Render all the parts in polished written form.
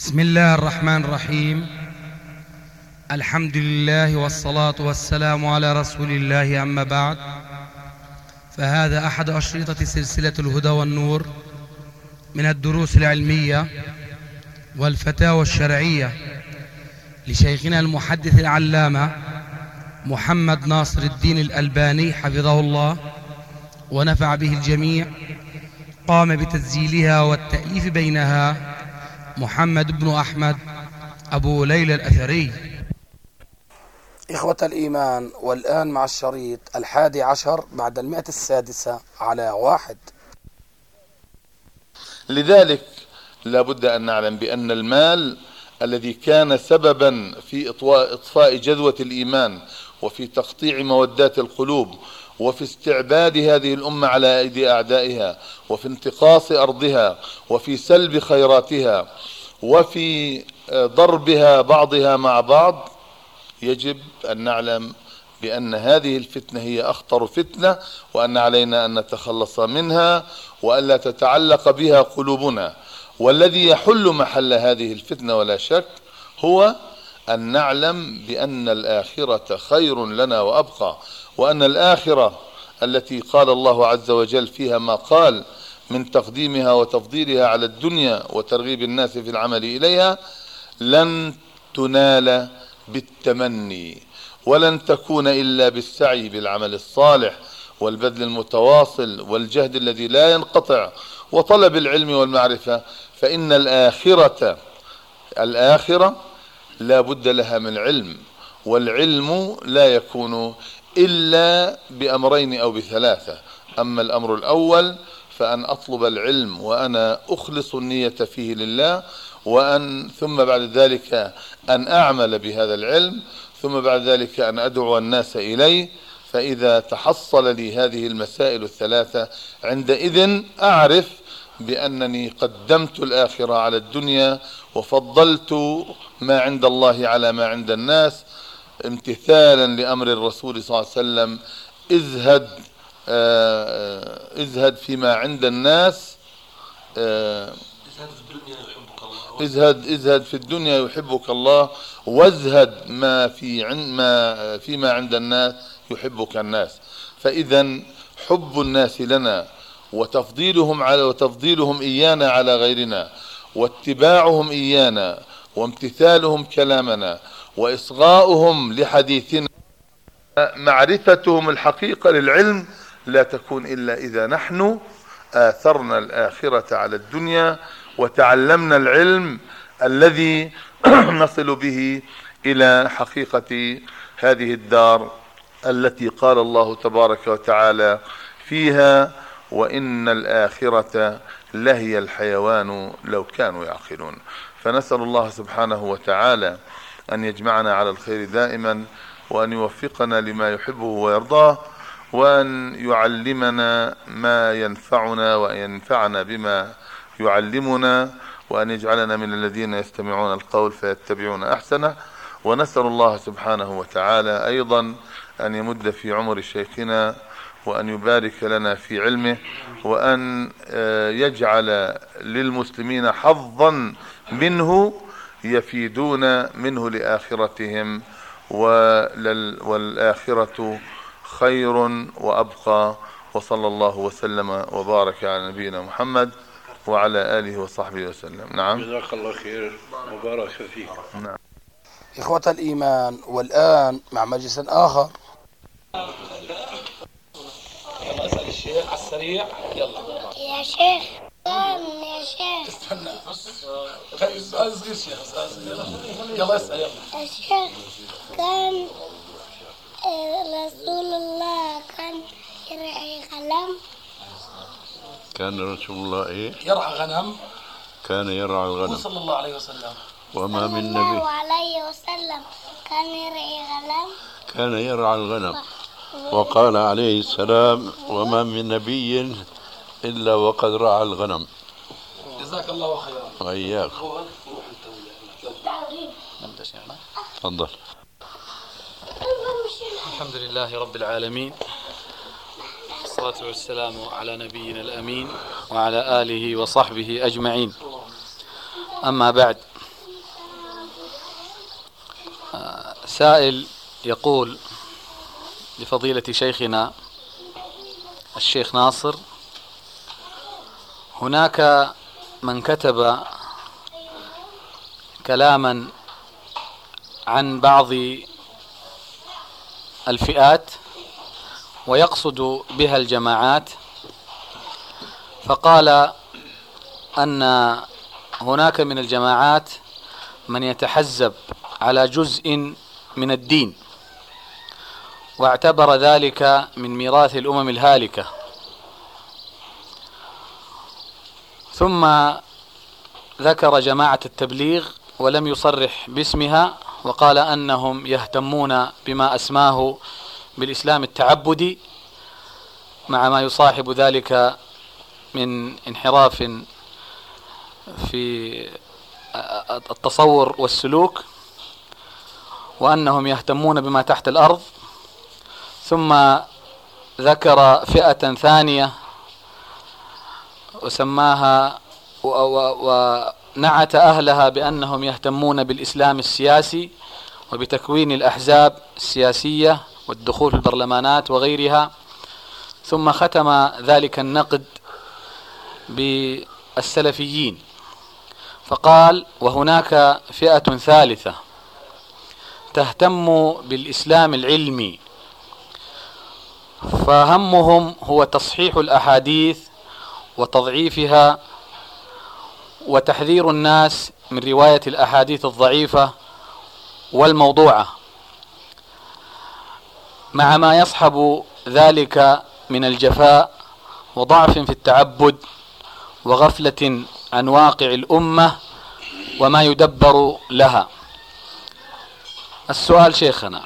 بسم الله الرحمن الرحيم. الحمد لله والصلاة والسلام على رسول الله، أما بعد، فهذا أحد أشرطة سلسلة الهدى والنور من الدروس العلمية والفتاوى الشرعية لشيخنا المحدث العلامة محمد ناصر الدين الألباني حفظه الله ونفع به الجميع. قام بتسجيلها والتأليف بينها محمد بن أحمد أبو ليلى الأثري. إخوة الإيمان، والآن مع الشريط 11 بعد 106 على 1. لذلك لا بد أن نعلم بأن المال الذي كان سببا في إطفاء جذوة الإيمان وفي تقطيع مودات القلوب وفي استعباد هذه الأمة على أيدي أعدائها وفي انتقاص أرضها وفي سلب خيراتها وفي ضربها بعضها مع بعض، يجب أن نعلم بأن هذه الفتنة هي أخطر فتنة، وأن علينا أن نتخلص منها وألا تتعلق بها قلوبنا. والذي يحل محل هذه الفتنة ولا شك هو أن نعلم بأن الآخرة خير لنا وأبقى، وأن الآخرة التي قال الله عز وجل فيها ما قال من تقديمها وتفضيلها على الدنيا وترغيب الناس في العمل إليها لن تنال بالتمني، ولن تكون إلا بالسعي بالعمل الصالح والبذل المتواصل والجهد الذي لا ينقطع وطلب العلم والمعرفة. فإن الآخرة لا بد لها من علم، والعلم لا يكون إلا بأمرين أو بثلاثة. أما الأمر الأول فأن أطلب العلم وأنا أخلص النية فيه لله، ثم بعد ذلك أن أعمل بهذا العلم، ثم بعد ذلك أن أدعو الناس إليه. فإذا تحصل لي هذه المسائل الثلاثة عندئذ أعرف بأنني قدمت الآخرة على الدنيا وفضلت ما عند الله على ما عند الناس، امتثالا لأمر الرسول صلى الله عليه وسلم: ازهد فيما عند الناس، ازهد في الدنيا يحبك الله، وازهد فيما عند الناس يحبك الناس. فإذا حب الناس لنا وتفضيلهم إيانا على غيرنا واتباعهم إيانا وامتثالهم كلامنا وإصغاؤهم لحديثنا، معرفتهم الحقيقة للعلم، لا تكون إلا إذا نحن آثرنا الآخرة على الدنيا وتعلمنا العلم الذي نصل به إلى حقيقة هذه الدار التي قال الله تبارك وتعالى فيها: وإن الآخرة لهي الحيوان لو كانوا يعقلون. فنسأل الله سبحانه وتعالى أن يجمعنا على الخير دائما، وأن يوفقنا لما يحبه ويرضاه، وأن يعلمنا ما ينفعنا وأن ينفعنا بما يعلمنا، وأن يجعلنا من الذين يستمعون القول فيتبعون أحسنه. ونسأل الله سبحانه وتعالى أيضا أن يمد في عمر شيخنا، وأن يبارك لنا في علمه، وأن يجعل للمسلمين حظا منه يفيدون منه لآخرتهم، والآخرة خير وأبقى. وصلى الله وسلم وبارك على نبينا محمد وعلى آله وصحبه وسلم. نعم، جزاك الله خير وبارك فيك. نعم. إخوة الإيمان، والآن مع مجلس آخر. يلا اسأل الشيخ على السريع. يلا يا شيخ. يا شيخ استنى بس. سؤال صغير شيخ، سؤال صغير. يلا اسأل. يلا يا شيخ، كان رسول الله كان يرعي غنم. كان رسول الله يرعى غنم. كان يرعى الغنم صلى الله عليه وسلم. وما من صلى نبي الله عليه وسلم كان يرعي غنم. كان يرعى الغنم. وقال عليه السلام: وما من نبي إلا وقد رعى الغنم. جزاك الله خيرا. وإياك. تفضل. الحمد لله رب العالمين، والصلاة والسلام على نبينا الأمين وعلى آله وصحبه أجمعين. أما بعد، سائل يقول لفضيلة شيخنا الشيخ ناصر: هناك من كتب كلاما عن بعض الفئات ويقصد بها الجماعات، فقال أن هناك من الجماعات من يتحزب على جزء من الدين، واعتبر ذلك من ميراث الأمم الهالكة، ثم ذكر جماعة التبليغ ولم يصرح باسمها، وقال أنهم يهتمون بما أسماه بالإسلام التعبدي، مع ما يصاحب ذلك من انحراف في التصور والسلوك، وأنهم يهتمون بما تحت الأرض. ثم ذكر فئة ثانية وسماها ونعت أهلها بأنهم يهتمون بالإسلام السياسي وبتكوين الأحزاب السياسية والدخول في البرلمانات وغيرها. ثم ختم ذلك النقد بالسلفيين، فقال: وهناك فئة ثالثة تهتم بالإسلام العلمي، فهمهم هو تصحيح الأحاديث وتضعيفها وتحذير الناس من رواية الأحاديث الضعيفة والموضوعة، مع ما يصحب ذلك من الجفاء وضعف في التعبد وغفلة عن واقع الأمة وما يدبر لها. السؤال شيخنا: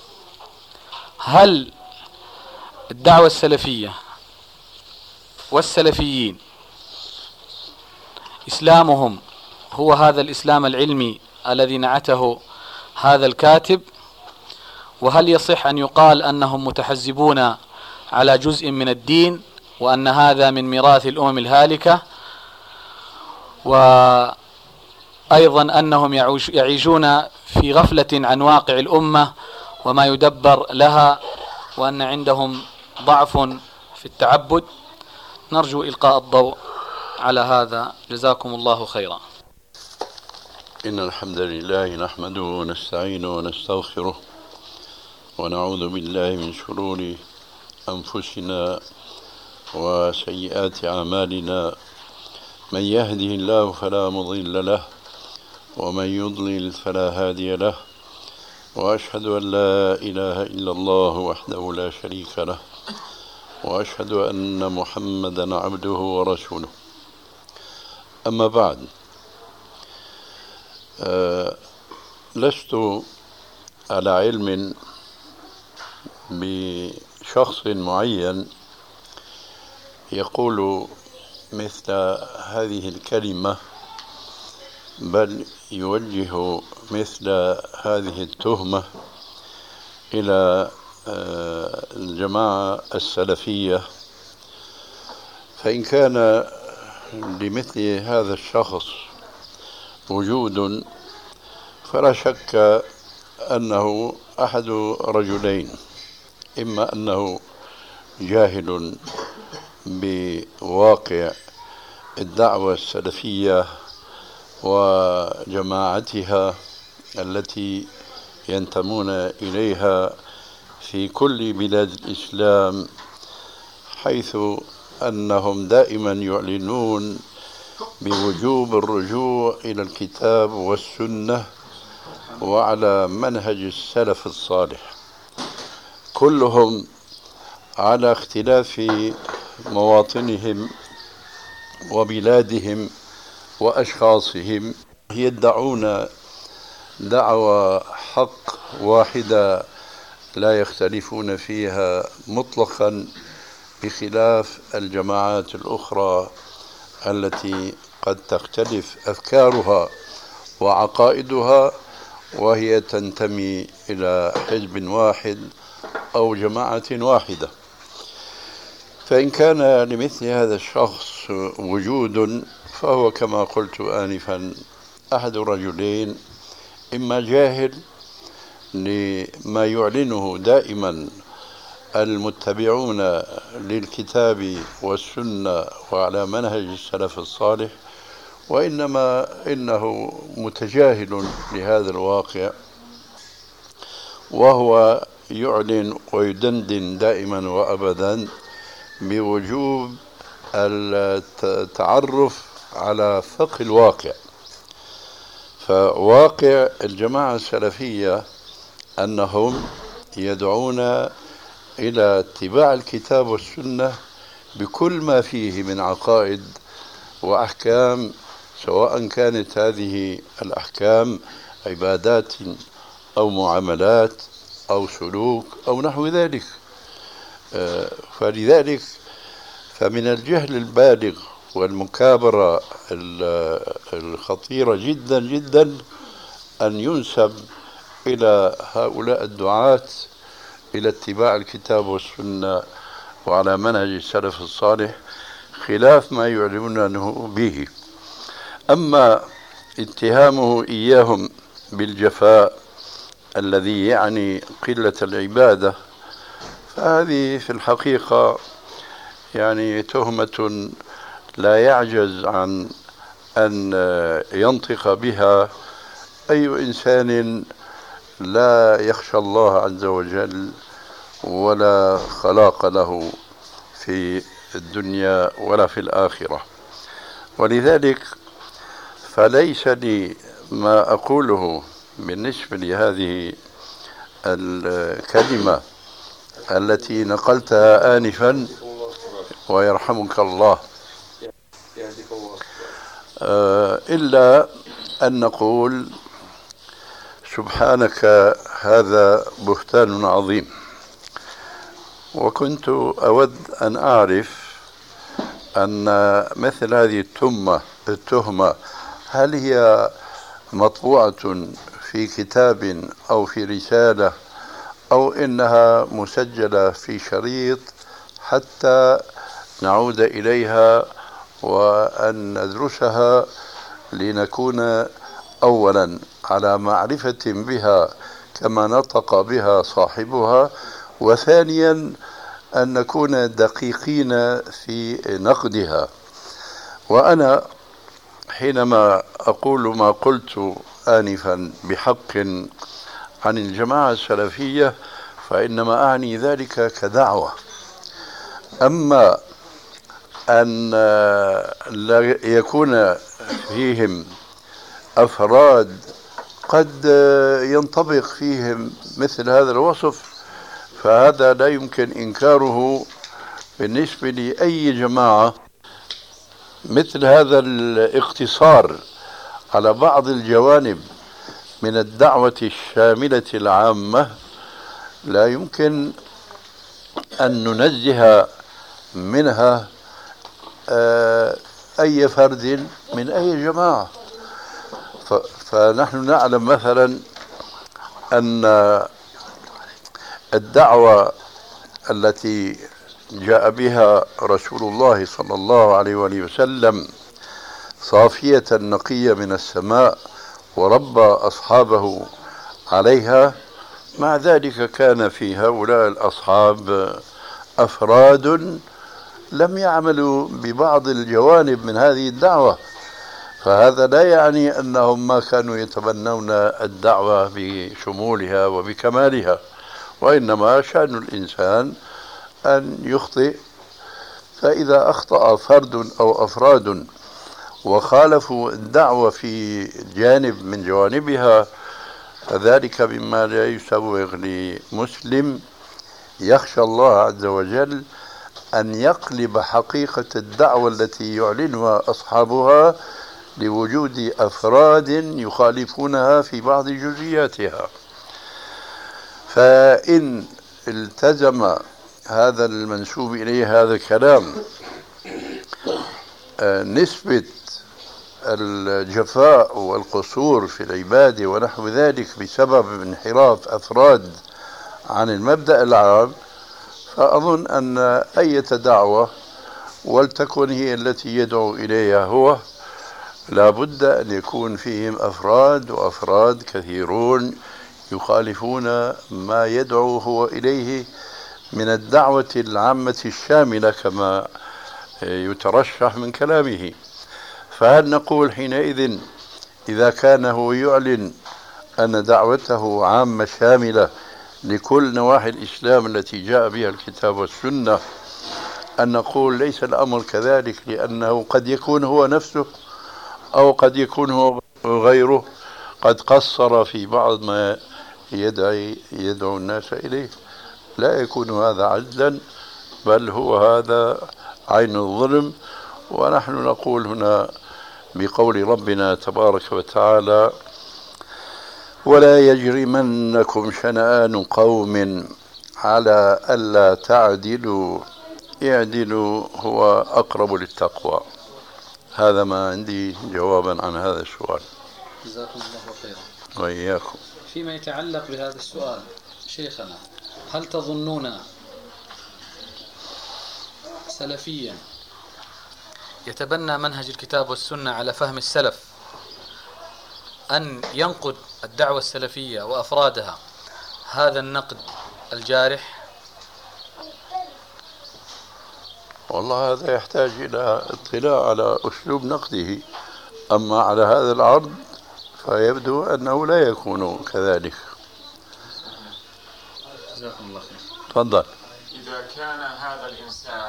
هل الدعوة السلفية والسلفيين إسلامهم هو هذا الإسلام العلمي الذي نعته هذا الكاتب؟ وهل يصح أن يقال أنهم متحزبون على جزء من الدين وأن هذا من ميراث الأمم الهالكة، وأيضا أنهم يعيشون في غفلة عن واقع الأمة وما يدبر لها، وأن عندهم ضعف في التعبد؟ نرجو إلقاء الضوء على هذا، جزاكم الله خيرا. إن الحمد لله نحمده ونستعينه ونستغفره ونعوذ بالله من شرور أنفسنا وسيئات أعمالنا، من يهده الله فلا مضل له ومن يضلل فلا هادي له، وأشهد أن لا إله إلا الله وحده لا شريك له، وأشهد أن محمدا عبده ورسوله. أما بعد، لست على علم بشخص معين يقول مثل هذه الكلمة، بل يوجه مثل هذه التهمة إلى الجماعة السلفية. فإن كان لمثل هذا الشخص وجود فلا شك أنه أحد رجلين: إما أنه جاهل بواقع الدعوة السلفية وجماعتها التي ينتمون إليها في كل بلاد الإسلام، حيث أنهم دائما يعلنون بوجوب الرجوع إلى الكتاب والسنة وعلى منهج السلف الصالح، كلهم على اختلاف مواطنهم وبلادهم وأشخاصهم يدعون دعوى حق واحدة لا يختلفون فيها مطلقا، بخلاف الجماعات الأخرى التي قد تختلف أفكارها وعقائدها وهي تنتمي إلى حزب واحد أو جماعة واحدة. فإن كان لمثل هذا الشخص وجود فهو كما قلت آنفا أحد رجلين: إما جاهل لما يعلنه دائما المتبعون للكتاب والسنة وعلى منهج السلف الصالح، وإنما إنه متجاهل لهذا الواقع، وهو يعلن ويدندن دائما وأبدا بوجوب التعرف على فقه الواقع. فواقع الجماعة السلفية أنهم يدعون إلى اتباع الكتاب والسنة بكل ما فيه من عقائد وأحكام، سواء كانت هذه الأحكام عبادات أو معاملات أو سلوك أو نحو ذلك. فلذلك فمن الجهل البالغ والمكابرة الخطيرة جدا جدا أن ينسب إلى هؤلاء الدعاة إلى اتباع الكتاب والسنة وعلى منهج السلف الصالح خلاف ما يعلنونه به. أما اتهامه إياهم بالجفاء الذي يعني قلة العبادة، فهذه في الحقيقة يعني تهمة لا يعجز عن أن ينطق بها أي إنسان لا يخشى الله عز وجل ولا خلاق له في الدنيا ولا في الآخرة. ولذلك فليس لي ما أقوله بالنسبة لهذه الكلمة التي نقلتها آنفا ويرحمك الله إلا أن نقول سبحانك هذا بهتان عظيم. وكنت أود أن أعرف أن مثل هذه التهمة هل هي مطبوعة في كتاب أو في رسالة أو إنها مسجلة في شريط حتى نعود إليها وأن ندرسها لنكون أولا على معرفة بها كما نطق بها صاحبها، وثانيا أن نكون دقيقين في نقدها. وأنا حينما أقول ما قلت آنفا بحق عن الجماعة السلفية فإنما أعني ذلك كدعوة. أما أن لا يكون فيهم أفراد قد ينطبق فيهم مثل هذا الوصف فهذا لا يمكن إنكاره بالنسبة لأي جماعة. مثل هذا الاقتصار على بعض الجوانب من الدعوة الشاملة العامة لا يمكن أن ننزه منها أي فرد من أي جماعة. فنحن نعلم مثلا أن الدعوة التي جاء بها رسول الله صلى الله عليه وآله وسلم صافية نقية من السماء وربى أصحابه عليها، مع ذلك كان في هؤلاء الأصحاب أفراد لم يعملوا ببعض الجوانب من هذه الدعوة، فهذا لا يعني أنهم ما كانوا يتبنون الدعوة بشمولها وبكمالها، وإنما شأن الإنسان أن يخطئ. فإذا أخطأ فرد أو أفراد وخالفوا الدعوة في جانب من جوانبها فذلك مما لا يسوغ لمسلم يخشى الله عز وجل أن يقلب حقيقة الدعوة التي يعلنها أصحابها لوجود أفراد يخالفونها في بعض جزئياتها. فإن التزم هذا المنسوب إليه هذا الكلام نسبة الجفاء والقصور في العبادة ونحو ذلك بسبب انحراف أفراد عن المبدأ العام، فأظن أن أي دعوة ولتكن هي التي يدعو إليها هو لا بد أن يكون فيهم أفراد وأفراد كثيرون يخالفون ما يدعو هو إليه من الدعوة العامة الشاملة كما يترشح من كلامه. فهل نقول حينئذ إذا كان هو يعلن أن دعوته عامة شاملة لكل نواحي الإسلام التي جاء بها الكتاب والسنة، أن نقول ليس الأمر كذلك، لأنه قد يكون هو نفسه أو قد يكون هو غيره قد قصر في بعض ما يدعو الناس إليه؟ لا يكون هذا عدلا، بل هو هذا عين الظلم. ونحن نقول هنا بقول ربنا تبارك وتعالى: ولا يجرمنكم شنآن قوم على ألا تعدلوا اعدلوا هو أقرب للتقوى. هذا ما عندي جوابا عن هذا السؤال. جزاكم الله خيرا. وإياكم. فيما يتعلق بهذا السؤال شيخنا، هل تظنون سلفيا يتبنى منهج الكتاب والسنة على فهم السلف أن ينقد الدعوة السلفية وأفرادها هذا النقد الجارح؟ والله هذا يحتاج إلى اطلاع على أسلوب نقده، أما على هذا العرض فيبدو أنه لا يكون كذلك. جزاكم الله خير. تفضل. إذا كان هذا الإنسان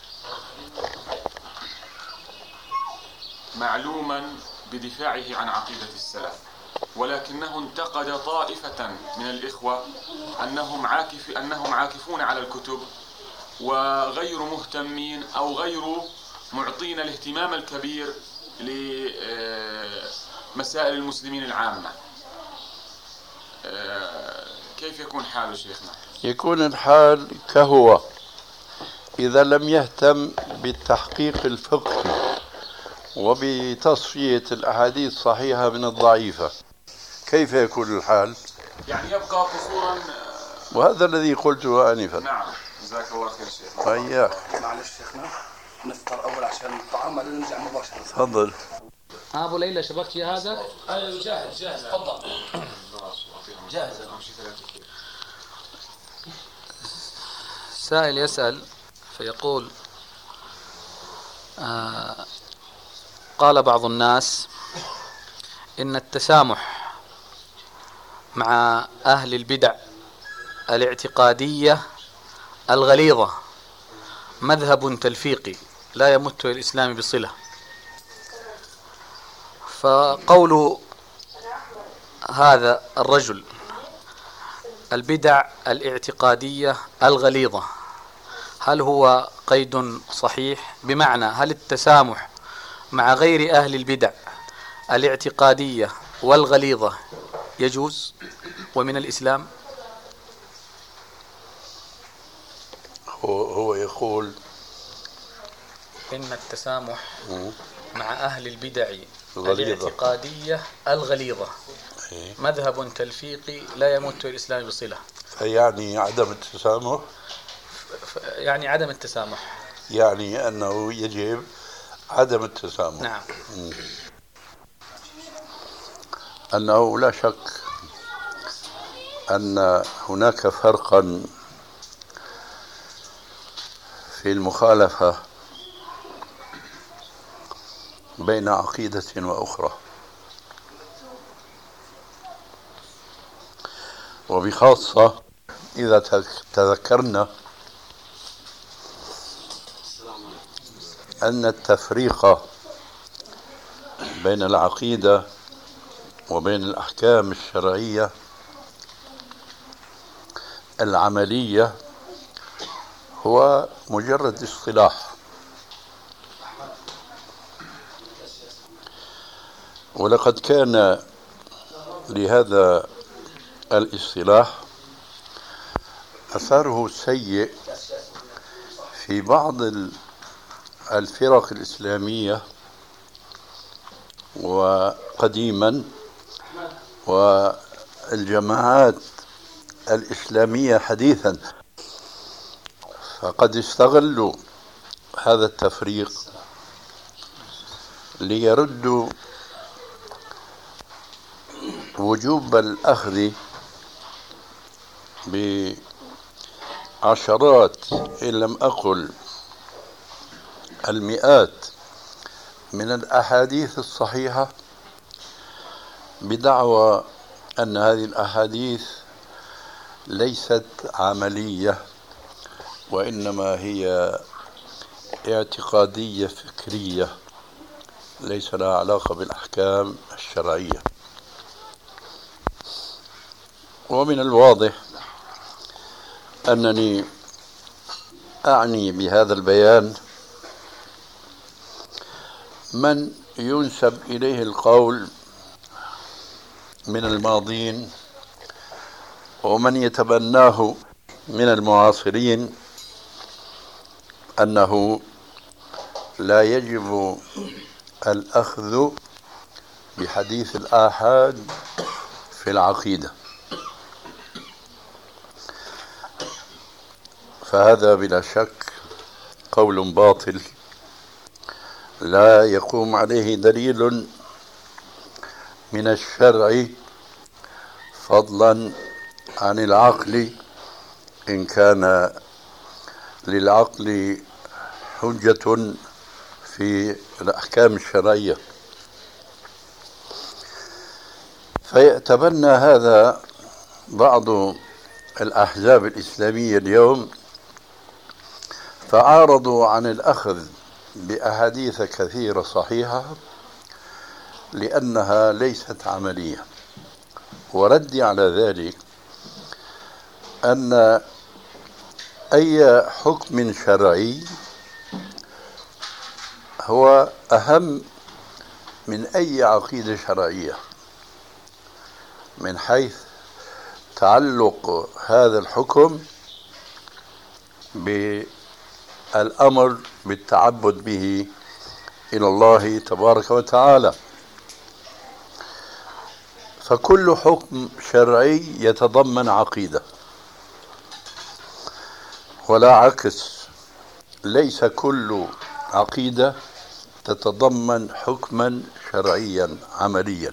معلوما بدفاعه عن عقيدة السلف، ولكنه انتقد طائفة من الإخوة أنهم عاكفون على الكتب وغير مهتمين أو غير معطين الاهتمام الكبير لمسائل المسلمين العامة، كيف يكون حاله شيخنا؟ يكون الحال كهو إذا لم يهتم بالتحقيق الفقهي وبتصفية الأحاديث الصحيحة من الضعيفة. كيف يكون الحال؟ يعني يبقى قصورا. وهذا الذي قلته آنفا. نعم. جزاك الله خير شيخ. وإياك. معلش شيخنا نفطر أول عشان الطعام بعدين نرجع مباشرة. تفضل. أبو ليلى شبكت يا هذا؟ أيوة جاهز تفضل. جاهز. سائل يسأل فيقول: قال بعض الناس إن التسامح مع أهل البدع الاعتقادية الغليظة مذهب تلفيقي لا يمت الإسلام بصلة، فقول هذا الرجل البدع الاعتقادية الغليظة هل هو قيد صحيح؟ بمعنى هل التسامح مع غير أهل البدع الاعتقادية والغليظة يجوز ومن الإسلام؟ هو يقول إن التسامح مع أهل البدع الاعتقادية الغليظة مذهب تلفيقي لا يمت الإسلام بصلة. يعني عدم التسامح؟ يعني عدم التسامح، يعني أنه يجب عدم التسامح. نعم. أنه لا شك أن هناك فرقا في المخالفة بين عقيدة وأخرى، وبخاصة إذا تذكرنا أن التفريق بين العقيدة وبين الأحكام الشرعية العملية هو مجرد اصطلاح، ولقد كان لهذا الاصطلاح أثره السيء في بعض الفرق الإسلامية وقديما، والجماعات الإسلامية حديثا، فقد استغلوا هذا التفريق ليردوا وجوب الأخذ بعشرات إن لم أقل المئات من الأحاديث الصحيحة بدعوى أن هذه الأحاديث ليست عملية وإنما هي اعتقادية فكرية ليس لها علاقة بالأحكام الشرعية. ومن الواضح أنني أعني بهذا البيان من ينسب إليه القول من الماضين ومن يتبناه من المعاصرين أنه لا يجب الأخذ بحديث الآحاد في العقيدة، فهذا بلا شك قول باطل لا يقوم عليه دليل من الشرع فضلا عن العقل إن كان للعقل حجة في الأحكام الشرعية. فيتبنى هذا بعض الأحزاب الإسلامية اليوم، فعارضوا عن الأخذ بأحاديث كثيرة صحيحة لأنها ليست عملية. وردي على ذلك أن أي حكم شرعي هو أهم من أي عقيدة شرعية من حيث تعلق هذا الحكم بالأمر بالتعبد به إلى الله تبارك وتعالى. فكل حكم شرعي يتضمن عقيدة ولا عكس، ليس كل عقيدة تتضمن حكما شرعيا عمليا.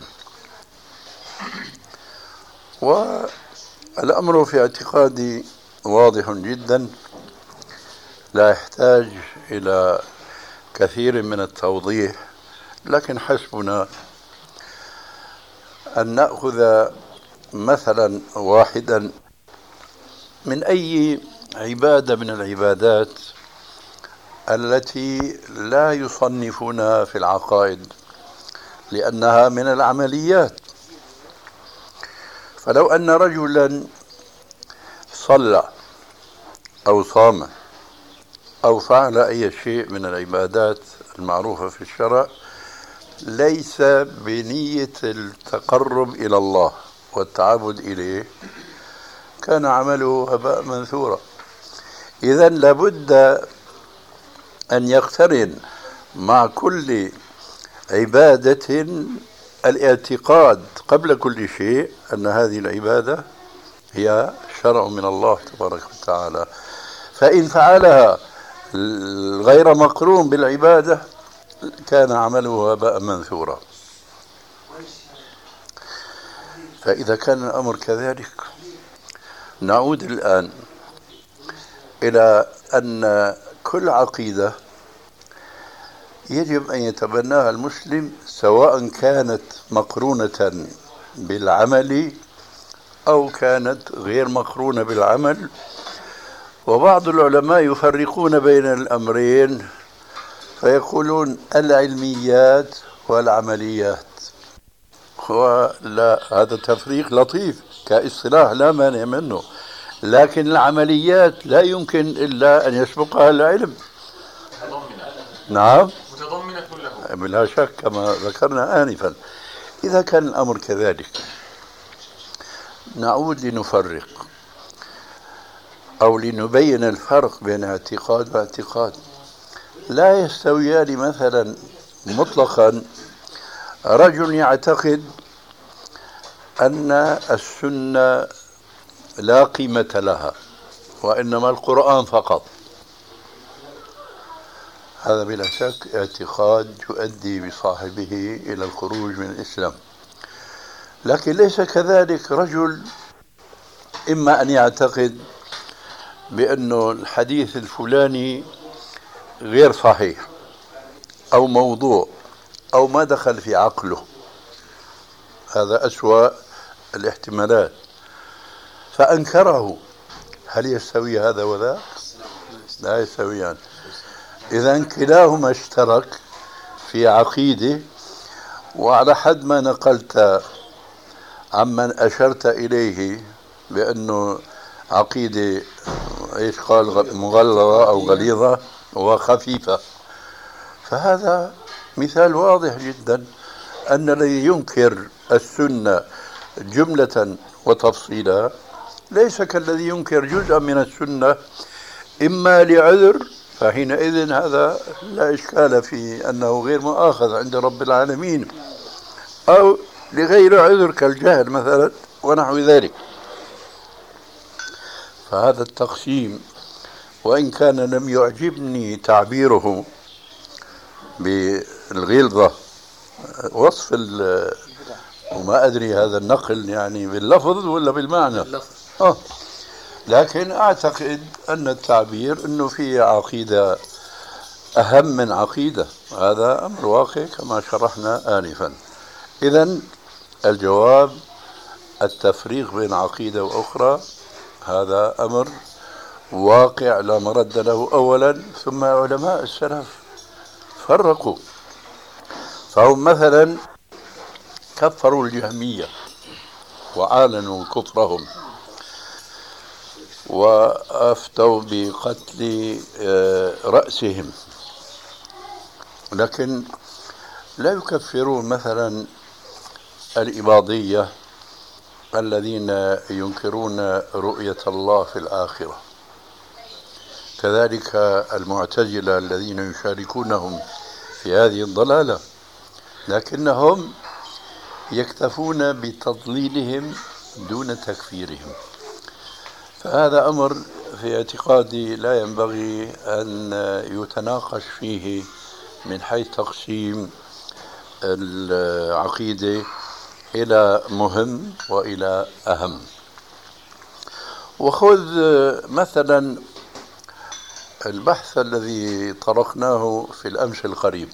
والأمر في اعتقادي واضح جدا لا يحتاج إلى كثير من التوضيح، لكن حسبنا أن نأخذ مثلا واحدا من أي عبادة من العبادات التي لا يصنفونها في العقائد لأنها من العمليات. فلو أن رجلا صلى أو صام أو فعل أي شيء من العبادات المعروفة في الشرع ليس بنية التقرب إلى الله والتعبد إليه، كان عمله هباء منثورا. إذن لابد أن يقترن مع كل عبادة الاعتقاد قبل كل شيء أن هذه العبادة هي شرع من الله تبارك وتعالى، فإن فعلها غير مقرون بالعبادة كان عمله هباء منثورا. فإذا كان الأمر كذلك نعود الآن إلى أن كل عقيدة يجب أن يتبناها المسلم سواء كانت مقرونة بالعمل أو كانت غير مقرونة بالعمل. وبعض العلماء يفرقون بين الأمرين فيقولون العلميات والعمليات، ولا هذا تفريق لطيف كاصطلاح لا مانع منه، لكن العمليات لا يمكن إلا أن يسبقها العلم. نعم متضمنة له بلا شك كما ذكرنا آنفا. إذا كان الأمر كذلك نعود لنفرق أو لنبين الفرق بين اعتقاد واعتقاد. لا يستويان مثلا مطلقا رجل يعتقد أن السنة لا قيمة لها وإنما القرآن فقط، هذا بلا شك اعتقاد يؤدي بصاحبه إلى الخروج من الإسلام. لكن ليس كذلك رجل إما أن يعتقد بأنه الحديث الفلاني غير صحيح أو موضوع أو ما دخل في عقله، هذا أسوأ الاحتمالات، فأنكره. هل يستوي هذا وذاك؟ لا يستويان. إذن كلاهما اشترك في عقيدة، وعلى حد ما نقلت عمن أشرت إليه بأنه عقيدة إيش قال مغلظة أو غليظة وخفيفة، فهذا مثال واضح جدا أن الذي ينكر السنة جملة وتفصيلا ليس كالذي ينكر جزءا من السنة، إما لعذر فحينئذ هذا لا إشكال في أنه غير مؤاخذ عند رب العالمين، أو لغير عذر كالجهل مثلا ونحو ذلك. فهذا التقسيم وإن كان لم يعجبني تعبيره بالغلظة وصف وما أدري هذا النقل يعني باللفظ ولا بالمعنى، لكن أعتقد أن التعبير أنه في عقيدة أهم من عقيدة، هذا أمر واقع كما شرحنا آنفا. إذن الجواب التفريق بين عقيدة وأخرى هذا أمر واقع لا مرد له أولا، ثم علماء السلف فرقوا، فهم مثلا كفروا الجهمية وأعلنوا كفرهم وأفتوا بقتل رأسهم، لكن لا يكفرون مثلا الإباضية الذين ينكرون رؤية الله في الآخرة، كذلك المعتزلة الذين يشاركونهم في هذه الضلالة، لكنهم يكتفون بتضليلهم دون تكفيرهم. فهذا أمر في اعتقادي لا ينبغي أن يتناقش فيه من حيث تقسيم العقيدة إلى مهم وإلى أهم. وخذ مثلا البحث الذي طرقناه في الأمس القريب،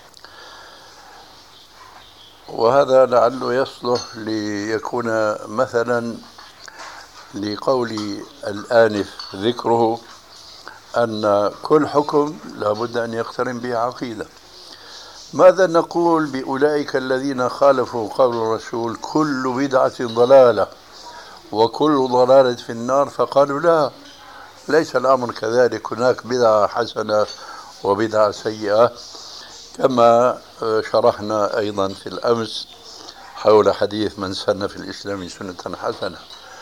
وهذا لعله يصلح ليكون مثلا لقول الآنف ذكره أن كل حكم لابد أن يقترن به عقيدة. ماذا نقول بأولئك الذين خالفوا قول الرسول كل بدعة ضلالة وكل ضلالة في النار؟ فقالوا لا، ليس الأمر كذلك، هناك بدعة حسنة وبدعة سيئة، كما شرحنا أيضا في الأمس حول حديث من سن في الإسلام سنة حسنة.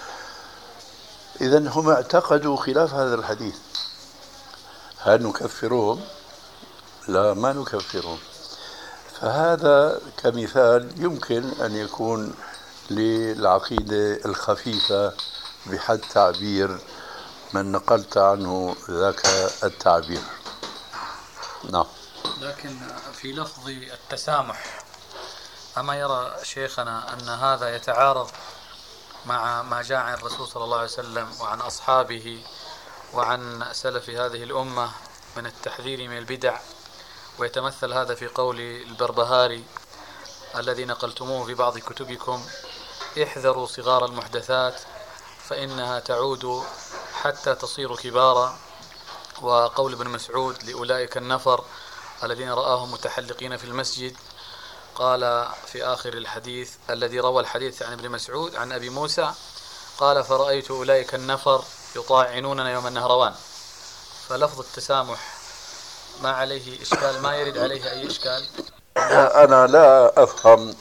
إذن هم اعتقدوا خلاف هذا الحديث، هل نكفرهم؟ لا، ما نكفرهم. فهذا كمثال يمكن أن يكون للعقيدة الخفيفة بحد تعبير من نقلت عنه ذاك التعبير. نعم. لكن في لفظ التسامح، أما يرى شيخنا أن هذا يتعارض مع ما جاء عن الرسول صلى الله عليه وسلم وعن أصحابه وعن سلف هذه الأمة من التحذير من البدع، ويتمثل هذا في قول البربهاري الذي نقلتموه في بعض كتبكم: احذروا صغار المحدثات فإنها تعود حتى تصير كبارا. وقول ابن مسعود لأولئك النفر الذين رآهم متحلقين في المسجد، قال في آخر الحديث الذي روى الحديث عن ابن مسعود عن أبي موسى، قال: فرأيت أولئك النفر يطاعنوننا يوم النهروان. فلفظ التسامح ما عليه إشكال، ما يرد عليه أي إشكال. أنا لا أفهم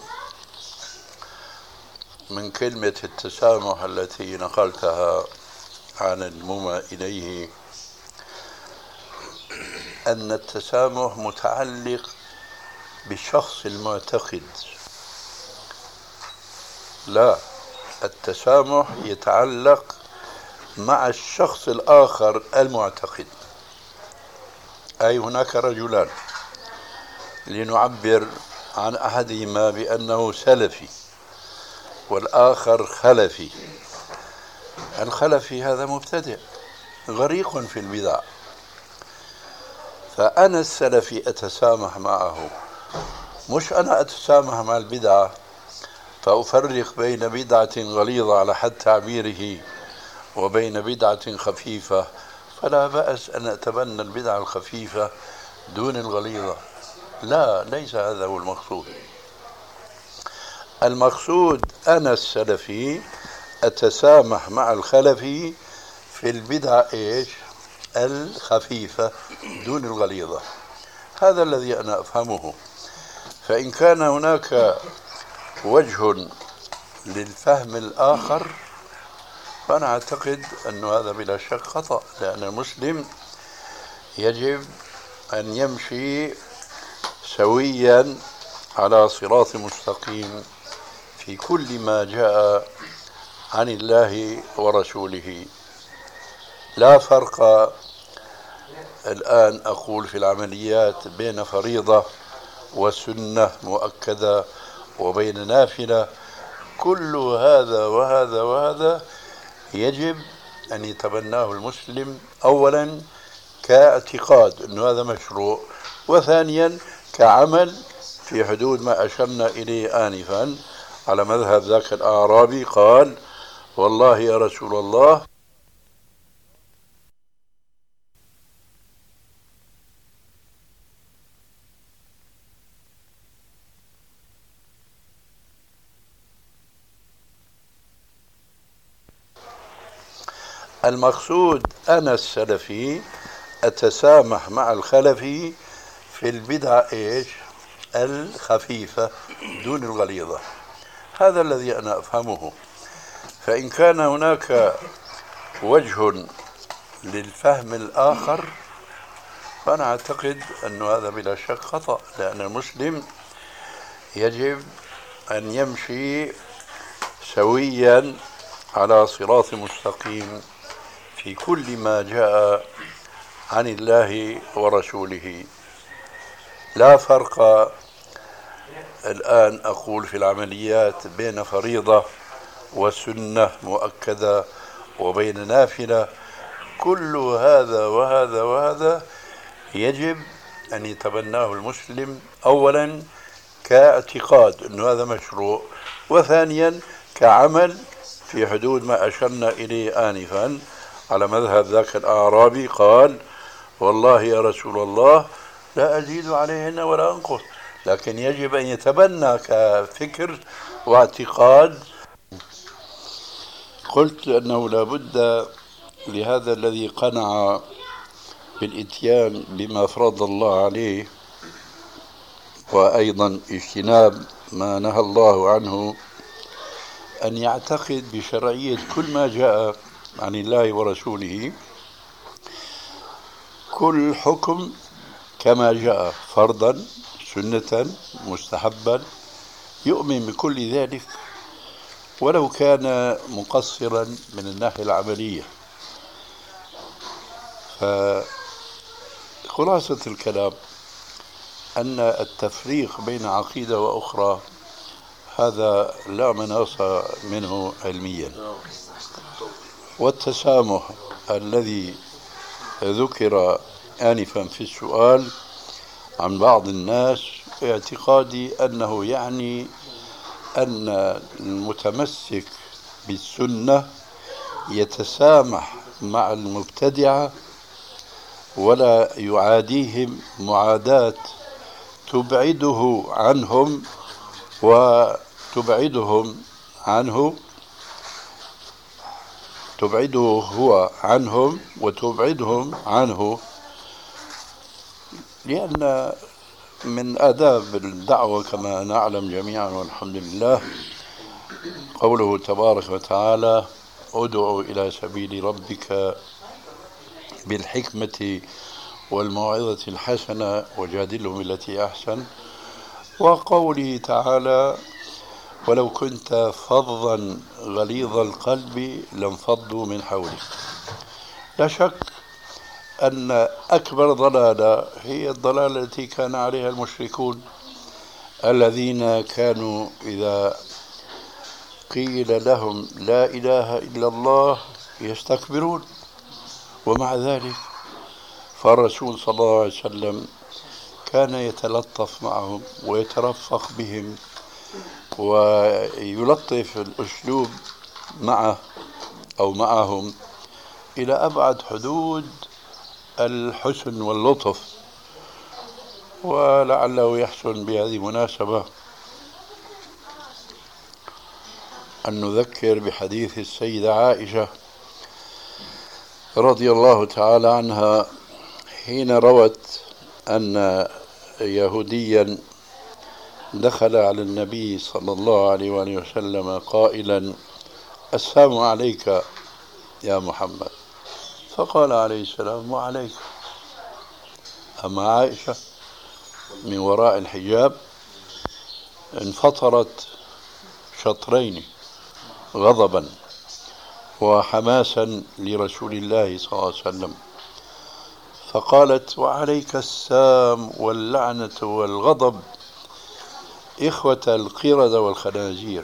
من كلمة التسامح التي نقلتها عن المومى إليه أن التسامح متعلق بالشخص المعتقد. لا، التسامح يتعلق مع الشخص الآخر المعتقد، أي هناك رجلان لنعبر عن أحدهما بأنه سلفي والآخر خلفي، الخلفي هذا مبتدع غريق في البدع، فأنا السلفي أتسامح معه، مش أنا أتسامح مع البدعة فأفرق بين بدعة غليظة على حد تعبيره وبين بدعة خفيفة. فلا بأس أن أتبنى البدعة الخفيفة دون الغليظة، لا، ليس هذا هو المقصود. المقصود أنا السلفي أتسامح مع الخلفي في البدعة إيش؟ الخفيفة دون الغليظة. هذا الذي أنا أفهمه. فإن كان هناك وجه للفهم الآخر فأنا أعتقد أن هذا بلا شك خطأ، لأن المسلم يجب أن يمشي سويا على صراط مستقيم في كل ما جاء عن الله ورسوله. لا فرق الآن أقول في العمليات بين فريضة وسنة مؤكدة وبين نافلة. كل هذا وهذا وهذا يجب أن يتبناه المسلم، أولا كاعتقاد أن هذا مشروع، وثانيا كعمل في حدود ما أشرنا إليه آنفا على مذهب ذاك الأعرابي قال: والله يا رسول الله المقصود أنا السلفي أتسامح مع الخلفي في البدعة إيش؟ الخفيفة دون الغليظة. هذا الذي أنا أفهمه. فإن كان هناك وجه للفهم الآخر فأنا أعتقد أن هذا بلا شك خطأ، لأن المسلم يجب أن يمشي سويا على صراط مستقيم في كل ما جاء عن الله ورسوله. لا فرق الآن أقول في العمليات بين فريضة وسنة مؤكدة وبين نافلة. كل هذا وهذا وهذا يجب أن يتبناه المسلم، أولا كاعتقاد أن هذا مشروع، وثانيا كعمل في حدود ما أشرنا إليه آنفا على مذهب ذاك الأعرابي قال: والله يا رسول الله لا أزيد عليهن ولا أنقص. لكن يجب أن يتبنى كفكر واعتقاد. قلت أنه لا بد لهذا الذي قنع بالإتيان بما فرض الله عليه وأيضا اجتناب ما نهى الله عنه أن يعتقد بشرعية كل ما جاء عن الله ورسوله، كل حكم كما جاء، فرضا سنة مستحبا، يؤمن بكل ذلك ولو كان مقصرا من الناحية العملية. فخلاصة الكلام أن التفريق بين عقيدة وأخرى هذا لا مناص منه علميا. والتسامح الذي ذكر آنفا في السؤال عن بعض الناس اعتقادي أنه يعني أن المتمسك بالسنة يتسامح مع المبتدعة ولا يعاديهم معاداة تبعده عنهم وتبعدهم عنه، تبعده هو عنهم وتبعدهم عنه، لأن من آداب الدعوة كما نعلم جميعا والحمد لله قوله تبارك وتعالى: ادعو إلى سبيل ربك بالحكمة والموعظة الحسنة وجادلهم بالتي أحسن، وقوله تعالى: ولو كنت فظا غليظ القلب لانفضوا من حولك. لا شك أن أكبر ضلالة هي الضلالة التي كان عليها المشركون الذين كانوا إذا قيل لهم لا إله إلا الله يستكبرون. ومع ذلك فالرسول صلى الله عليه وسلم كان يتلطف معهم ويترفق بهم ويلطف الأسلوب معه أو معهم إلى أبعد حدود الحسن واللطف. ولعله يحسن بهذه المناسبة أن نذكر بحديث السيدة عائشة رضي الله تعالى عنها حين روت أن يهوديا دخل على النبي صلى الله عليه وآله وسلم قائلا السلام عليك يا محمد، فقال عليه السلام وعليك. أما عائشة من وراء الحجاب انفطرت شطرين غضبا وحماسا لرسول الله صلى الله عليه وسلم، فقالت وعليك السام واللعنة والغضب إخوة القردة والخنازير.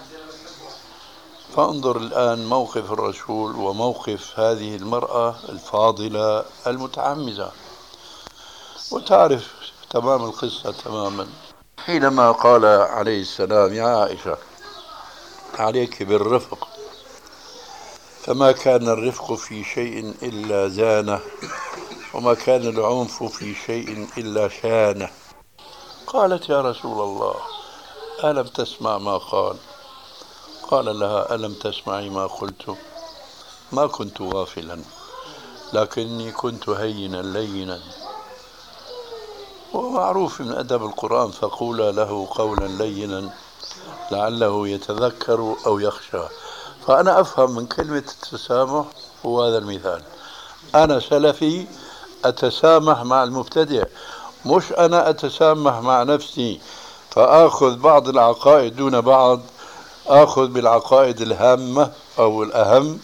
فانظر الآن موقف الرسول وموقف هذه المرأة الفاضلة المتعمزة، وتعرف تمام القصة تماما. حينما قال عليه السلام يا عائشة عليك بالرفق، فما كان الرفق في شيء إلا زانه، وما كان العنف في شيء إلا شانه. قالت يا رسول الله ألم تسمع ما قال؟ قال لها ألم تسمعي ما قلت؟ ما كنت غافلا لكني كنت هينا لينا، ومعروف من أدب القرآن فقولا له قولا لينا لعله يتذكر أو يخشى. فأنا أفهم من كلمة التسامح هو هذا المثال. أنا سلفي أتسامح مع المبتدع، مش أنا أتسامح مع نفسي فآخذ بعض العقائد دون بعض، آخذ بالعقائد الهامة أو الأهم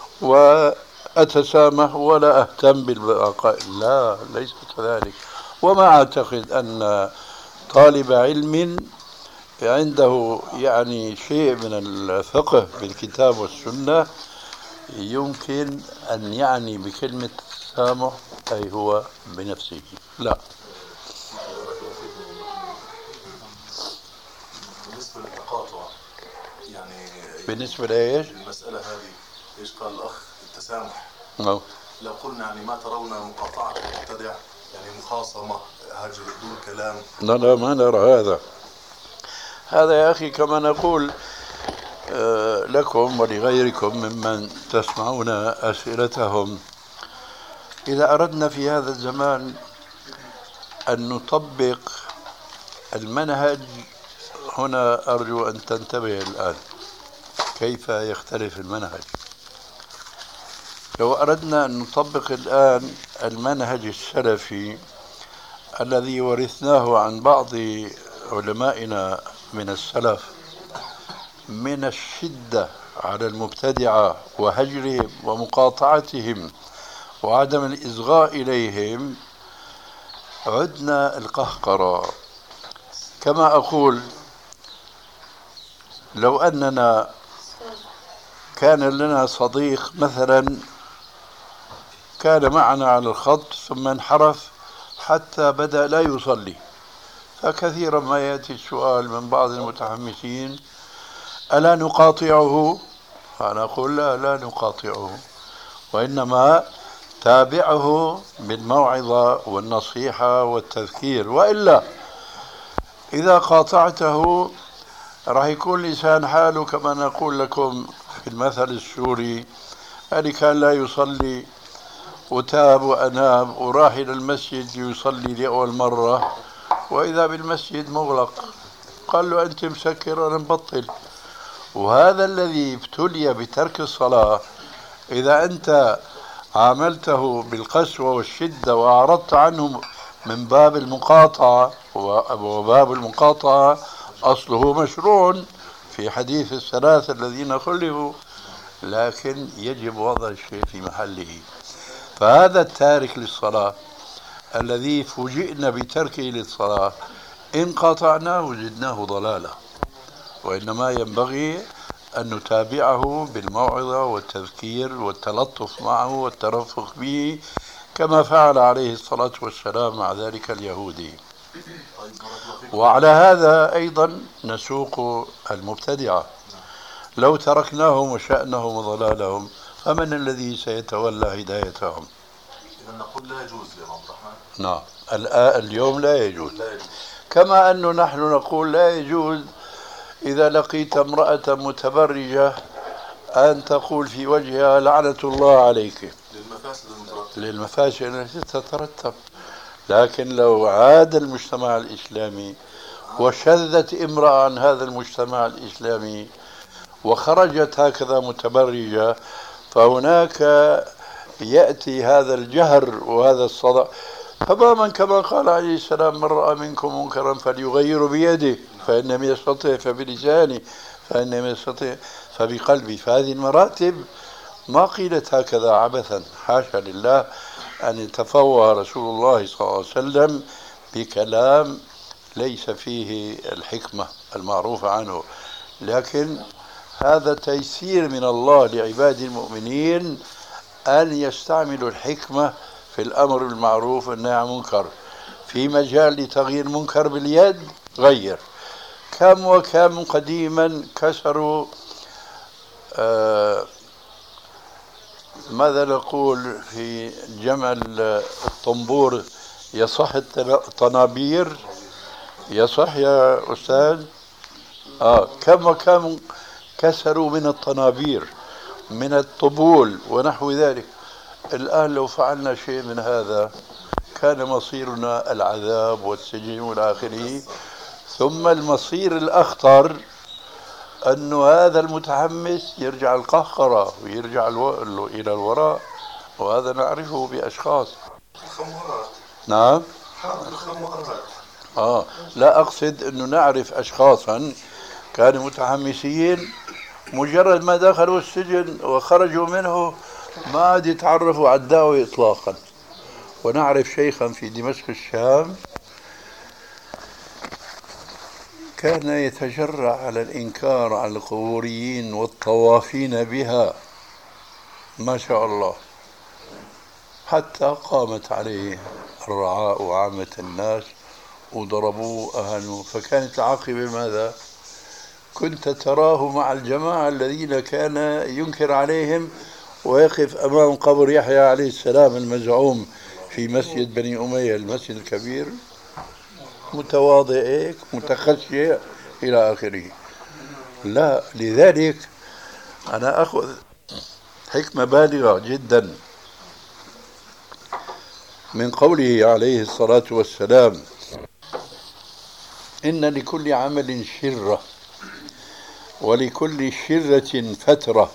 وأتسامح ولا أهتم بالعقائد. لا، ليس كذلك. وما أعتقد أن طالب علم عنده يعني شيء من الفقه بالكتاب والسنة يمكن أن يعني بكلمة التسامح أي هو بنفسه. لا. بالنسبة للتقاطع يعني بالنسبة لإيش؟ المسألة هذه إيش قال الأخ التسامح؟ لو قلنا يعني ما ترون مقاطعة المبتدع يعني مخاصمة هجر بدون كلام؟ لا ما نرى هذا. هذا يا أخي كما نقول لكم ولغيركم ممن تسمعون أسئلتهم، إذا أردنا في هذا الزمان أن نطبق المنهج، هنا أرجو أن تنتبه الآن كيف يختلف المنهج. لو أردنا أن نطبق الآن المنهج السلفي الذي ورثناه عن بعض علمائنا من السلف من الشدة على المبتدعة وهجرهم ومقاطعتهم وعدم الإصغاء إليهم، عدنا القهقرة. كما أقول لو أننا كان لنا صديق مثلا كان معنا على الخط ثم انحرف حتى بدأ لا يصلي، فكثيرا ما يأتي السؤال من بعض المتحمسين ألا نقاطعه؟ فأنا أقول لا نقاطعه، وإنما تابعه بالموعظة والنصيحة والتذكير، وإلا إذا قاطعته راح يكون لسان حاله كما نقول لكم في المثل السوري، اللي كان لا يصلي وتاب وأناب وراح إلى المسجد ليصلي لأول مرة وإذا بالمسجد مغلق، قال له أنت مسكر وأنا مبطل. وهذا الذي ابتلي بترك الصلاة إذا أنت عاملته بالقسوة والشدة وأعرضت عنه من باب المقاطعة، وباب المقاطعة أصله مشروع في حديث الثلاثة الذين خلفوا، لكن يجب وضع الشيء في محله. فهذا التارك للصلاة الذي فوجئنا بتركه للصلاة إن قاطعناه وجدناه ضلالة، وإنما ينبغي أن نتابعه بالموعظة والتذكير والتلطف معه والترفق به كما فعل عليه الصلاة والسلام مع ذلك اليهودي. وعلى هذا أيضا نسوق المبتدعة. لو تركناهم وشأنهم وضلالهم فمن الذي سيتولى هدايتهم؟ إذا نقول لا يجوز يا عبد الرحمن. نعم، اليوم لا يجوز. كما أنه نحن نقول لا يجوز إذا لقيت امرأة متبرجة أن تقول في وجهها لعنة الله عليك للمفاسد التي تترتب. لكن لو عاد المجتمع الإسلامي وشذت امرأة عن هذا المجتمع الإسلامي وخرجت هكذا متبرجة، فهناك يأتي هذا الجهر وهذا الصدع تماما كما قال عليه السلام: من رأى منكم منكرا فليغير بيده فإن لم يستطع فبلسانه فإن لم يستطع فبقلبه. فهذه المراتب ما قيلت هكذا عبثا، حاشا لله أن يتفوه رسول الله صلى الله عليه وسلم بكلام ليس فيه الحكمة المعروفة عنه. لكن هذا تيسير من الله لعباد المؤمنين أن يستعملوا الحكمة في الأمر بالمعروف والنهي عن المنكر. في مجال لتغيير منكر باليد غير. كم وكم قديما كسروا ماذا نقول في جمع الطنبور، يصح الطنابير، يصح يا أستاذ؟ كم وكم كسروا من الطنابير من الطبول ونحو ذلك. الآن لو فعلنا شيء من هذا كان مصيرنا العذاب والسجن والآخره. ثم المصير الأخطر أن هذا المتحمس يرجع القهقرة ويرجع إلى الوراء، وهذا نعرفه بأشخاص. الخمارات. نعم. الخمارات. لا أقصد أنه نعرف أشخاصا كانوا متحمسين، مجرد ما دخلوا السجن وخرجوا منه ما عاد يتعرفوا على الدعوة إطلاقا. ونعرف شيخا في دمشق الشام كان يتجرأ على الإنكار على القبوريين والطوافين بها، ما شاء الله، حتى قامت عليه الرعاء وعامة الناس وضربوه أهانوه. فكانت العاقبة ماذا؟ كنت تراه مع الجماعة الذين كان ينكر عليهم ويقف أمام قبر يحيى عليه السلام المزعوم في مسجد بني أمية، المسجد الكبير، متواضع هيك متخشع إلى آخره. لا، لذلك أنا أخذ حكمة بالغة جدا من قوله عليه الصلاة والسلام: إن لكل عمل شرة ولكل شرة فترة،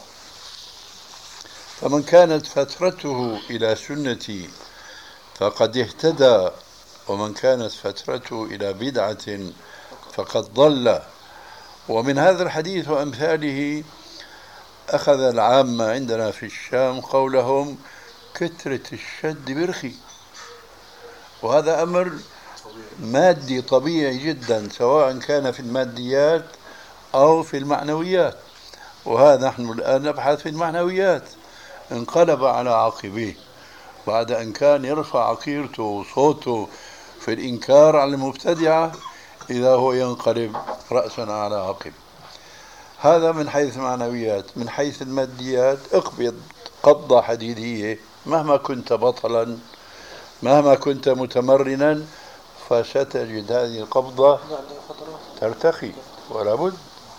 فمن كانت فترته إلى سنتي فقد اهتدى، ومن كانت فترته إلى بدعة فقد ضل. ومن هذا الحديث وأمثاله أخذ العامة عندنا في الشام قولهم: كثرة الشد برخي. وهذا أمر مادي طبيعي جدا، سواء كان في الماديات أو في المعنويات. وهذا نحن الآن نبحث في المعنويات. انقلب على عقبيه بعد أن كان يرفع عقيرته وصوته في الإنكار على المبتدعة، إذا هو ينقلب رأسا على عقب. هذا من حيث المعنويات. من حيث الماديات، اقبض قبضة حديدية مهما كنت بطلا، مهما كنت متمرنا، فستجد هذه القبضة ترتخي ولا بد.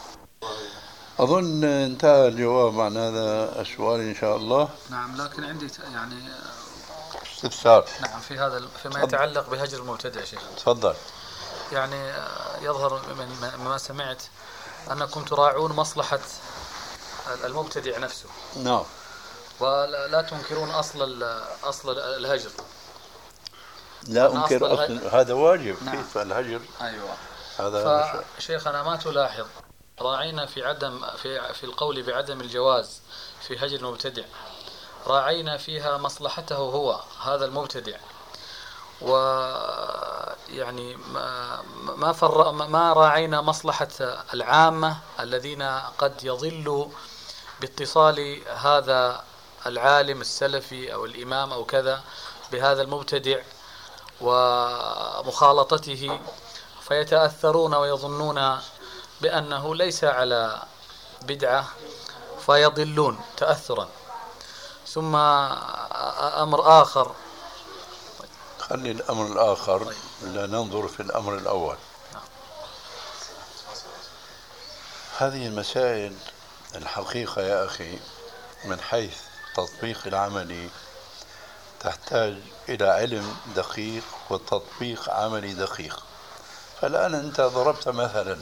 أظن انتهى الجواب عن هذا السؤال إن شاء الله. نعم، لكن عندي يعني استفسار. نعم في هذا فيما يتعلق بهجر المبتدع شيخ. تفضل. يعني يظهر من ما سمعت أنكم تراعون مصلحة المبتدع نفسه. نعم. ولا تنكرون أصل الهجر. لا أنكر أصل، هذا واجب. نعم. كيف الهجر؟ أيوة. هذا فشيخنا ما تلاحظ راعينا في القول بعدم الجواز في هجر المبتدع، راعينا فيها مصلحته هو هذا المبتدع، ويعني ما راعينا مصلحة العامة الذين قد يضلوا باتصال هذا العالم السلفي أو الإمام أو كذا بهذا المبتدع ومخالطته، فيتأثرون ويظنون بأنه ليس على بدعة فيضلون تأثرا. ثم أمر آخر، خلي الأمر الآخر لا ننظر في الأمر الأول. هذه المسائل الحقيقة يا أخي من حيث التطبيق العملي تحتاج إلى علم دقيق وتطبيق عملي دقيق. فالآن أنت ضربت مثلا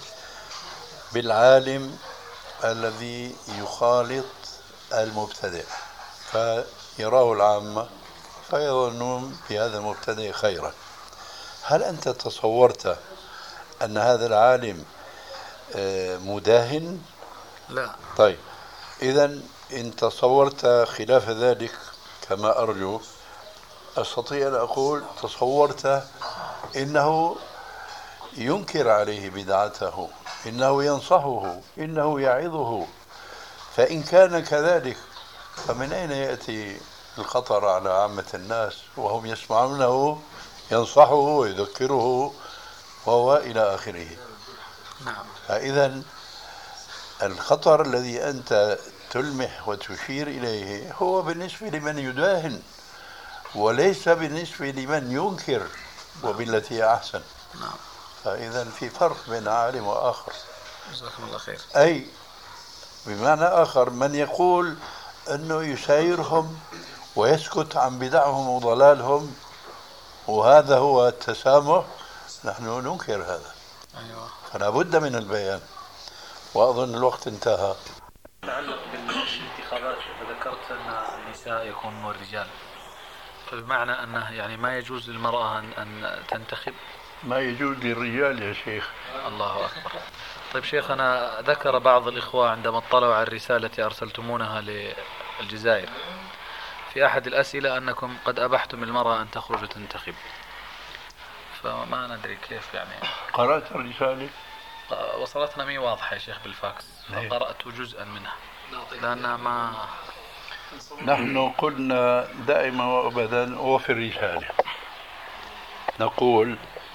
بالعالم الذي يخالط المبتدع فيراه العامة فيظنون بهذا المبتدع خيرا. هل أنت تصورت أن هذا العالم مداهن؟ لا. طيب إذن إن تصورت خلاف ذلك كما أرجو، أستطيع أن أقول تصورت إنه ينكر عليه بدعته، إنه ينصحه، إنه يعظه. فإن كان كذلك فمن أين يأتي الخطر على عامة الناس وهم يسمعونه ينصحه ويذكره وهو إلى آخره؟ نعم. فإذا الخطر الذي أنت تلمح وتشير إليه هو بالنسبة لمن يداهن وليس بالنسبة لمن ينكر وبالتي هي أحسن. نعم. فإذا في فرق بين عالم وآخر. جزاكم الله خير. أي بمعنى آخر من يقول أنه يسايرهم ويسكت عن بدعهم وضلالهم وهذا هو التسامح، نحن ننكر هذا. أيوة. فلا بد من البيان. وأظن الوقت انتهى. تعلق بالانتخابات ذكرت أن النساء يكونون والرجال، فبمعنى أنه يعني ما يجوز للمرأة أن تنتخب؟ ما يجوز للرجال يا شيخ. الله أكبر. طيب شيخنا، ذكر بعض الإخوة عندما اطلعوا على الرسالة التي أرسلتمونها للجزائر في أحد الأسئلة أنكم قد أبحتم المرأة أن تخرج وتنتخب، فما ندري كيف يعني. قرأت الرسالة؟ وصلتنا مي واضحة يا شيخ بالفاكس، فقرأت جزءا منها لأنها ما. نحن قلنا دائما وأبدا وفي الرسالة نقول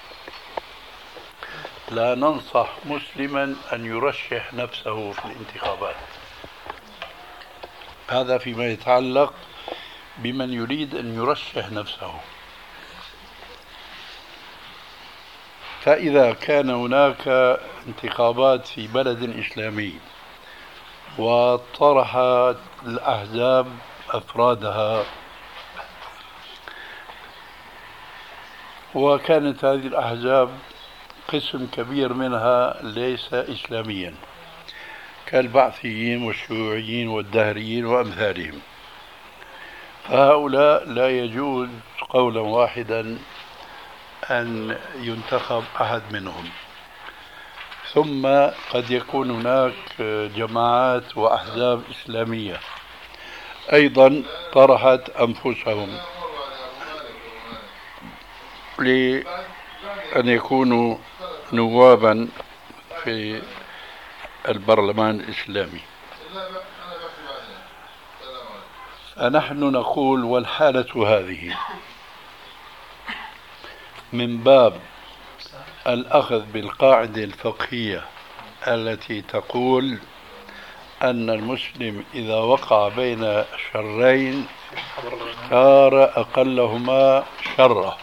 لا ننصح مسلما أن يرشح نفسه في الانتخابات. هذا فيما يتعلق بمن يريد أن يرشح نفسه. فإذا كان هناك انتخابات في بلد إسلامي وطرحت الأحزاب أفرادها وكانت هذه الأحزاب قسم كبير منها ليس إسلاميا كالبعثيين والشيوعيين والدهريين وأمثالهم، فهؤلاء لا يجوز قولا واحدا أن ينتخب أحد منهم. ثم قد يكون هناك جماعات وأحزاب إسلامية أيضا طرحت أنفسهم لأن يكونوا نوابا في البرلمان الإسلامي. فنحن نقول والحالة هذه من باب الأخذ بالقاعدة الفقهية التي تقول أن المسلم إذا وقع بين شرين اختار أقلهما شره.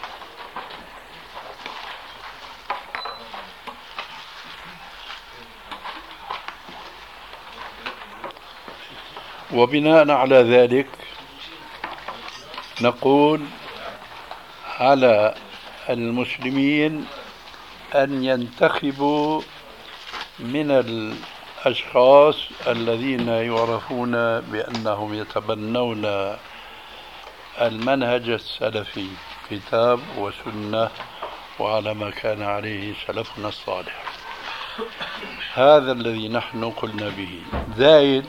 وبناء على ذلك نقول على المسلمين أن ينتخبوا من الأشخاص الذين يعرفون بأنهم يتبنون المنهج السلفي كتاب وسنة وعلى ما كان عليه سلفنا الصالح. هذا الذي نحن قلنا به. زائد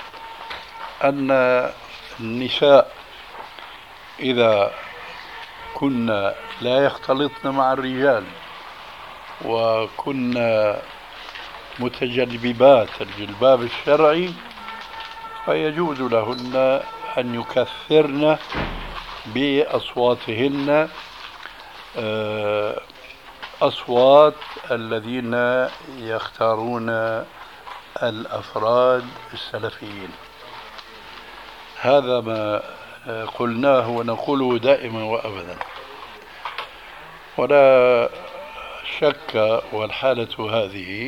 أن النساء إذا كنا لا يختلطن مع الرجال وكنا متجلبات الجلباب الشرعي فيجوز لهن أن يكثرن بأصواتهن أصوات الذين يختارون الأفراد السلفيين. هذا ما قلناه ونقوله دائما وأبدا، ولا شك والحالة هذه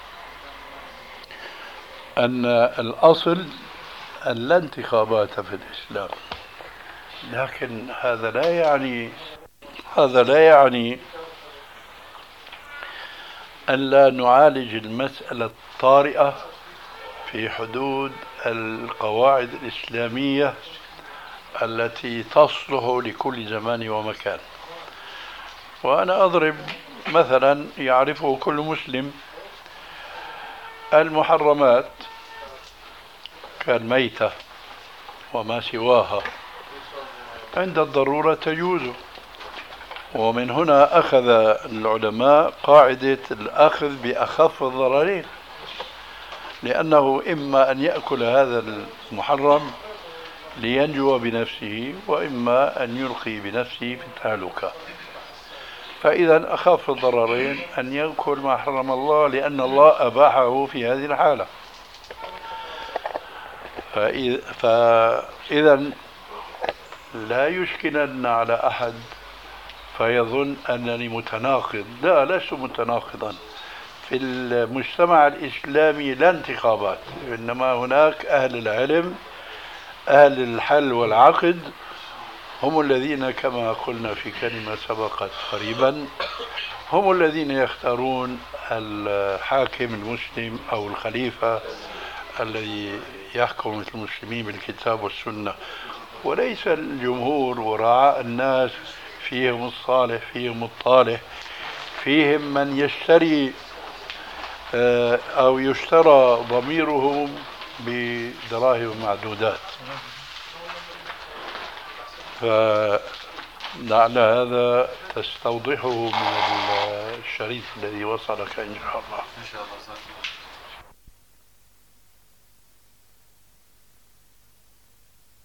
أن الأصل أن لا انتخابات في الإسلام، لكن هذا لا يعني أن لا نعالج المسألة الطارئة في حدود القواعد الإسلامية التي تصلح لكل زمان ومكان. وأنا أضرب مثلا يعرفه كل مسلم، المحرمات كالميتة وما سواها عند الضرورة تجوز، ومن هنا أخذ العلماء قاعدة الأخذ بأخف الضررين، لأنه إما أن يأكل هذا المحرم لينجو بنفسه وإما أن يلقي بنفسه في التهلكة. فإذا أخف الضررين أن يأكل ما حرم الله لأن الله أباحه في هذه الحالة. فإذا لا يشكلن على أحد فيظن أنني متناقض. لا، لست متناقضا. في المجتمع الإسلامي لا انتخابات، إنما هناك أهل العلم أهل الحل والعقد هم الذين كما قلنا في كلمة سبقت قريبا هم الذين يختارون الحاكم المسلم أو الخليفة الذي يحكم المسلمين بالكتاب والسنة، وليس الجمهور وراء الناس، فيهم الصالح فيهم الطالح، فيهم من يشتري أو يشترى ضميرهم بدراهم معدودات. فلعل هذا تستوضحه من الشريط الذي وصلك إن شاء الله.